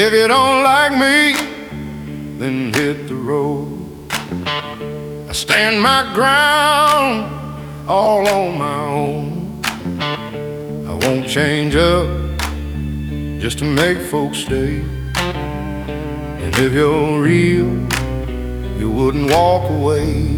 If you don't like me, then hit the road. I stand my ground all on my own. I won't change up just to make folks stay. And if you're real, you wouldn't walk away.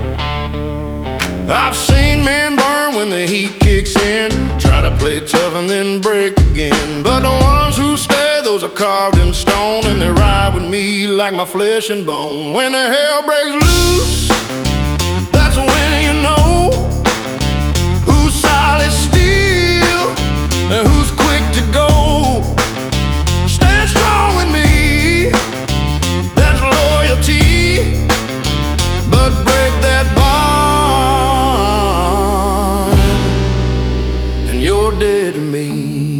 I've seen men burn when the heat kicks in, try to play tough and then break again. But the ones who stay, those are carved in stone, and they ride with me like my flesh and bone. When the hell breaks loose, that's when you know who's solid steel and who's quick to go. Stand strong with me, that's loyalty, but break that bond and you're dead to me.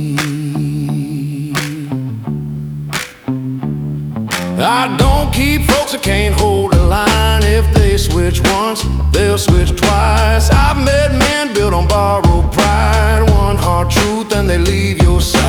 I don't keep folks that can't hold a line. If they switch once, they'll switch twice. I've met men built on borrowed pride, one hard truth, and they leave your side.